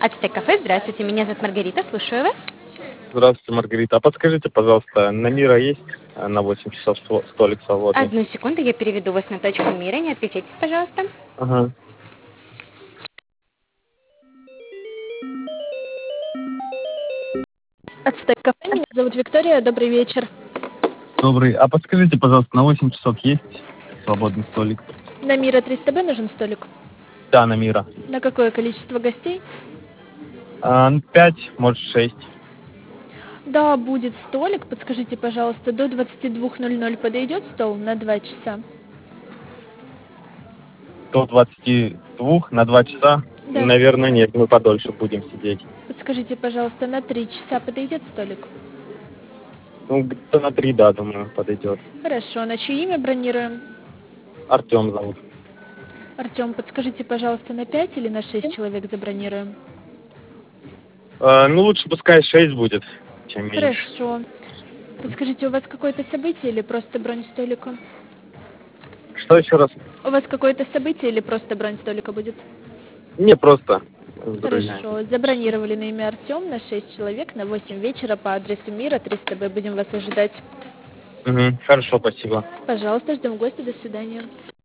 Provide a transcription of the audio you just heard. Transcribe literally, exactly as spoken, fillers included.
Ацтек кафе, здравствуйте, меня зовут Маргарита, слушаю вас. Здравствуйте, Маргарита. А подскажите, пожалуйста, на Мира есть э, на восемь часов сто- столик свободный? Одну секунду, я переведу вас на точку мира, не отключайтесь, пожалуйста. Ага. Ацтек кафе, меня зовут Виктория, добрый вечер. Добрый. А подскажите, пожалуйста, на восемь часов есть свободный столик? На Мира триста Б нужен столик. Да, на Мира. На какое количество гостей? А, ну, пять, может, шесть. Да, будет столик. Подскажите, пожалуйста, до двадцати двух ноль ноль подойдет стол на два часа? До двадцати двух на два часа? Да. Наверное, нет, мы подольше будем сидеть. Подскажите, пожалуйста, на три часа подойдет столик? Ну, где-то на три, да, думаю, подойдет. Хорошо, на чье имя бронируем? Артем зовут. Артем, подскажите, пожалуйста, на пять или на шесть человек забронируем? А, ну, лучше пускай шесть будет, чем меньше. Хорошо. Подскажите, у вас какое-то событие или просто бронь столика? Что еще раз? У вас какое-то событие или просто бронь столика будет? Не, просто с друзьями. Хорошо, забронировали на имя Артем на шесть человек на восемь вечера по адресу Мира триста Б. Будем вас ожидать. Угу, хорошо, спасибо. Пожалуйста, ждем гостя. До свидания.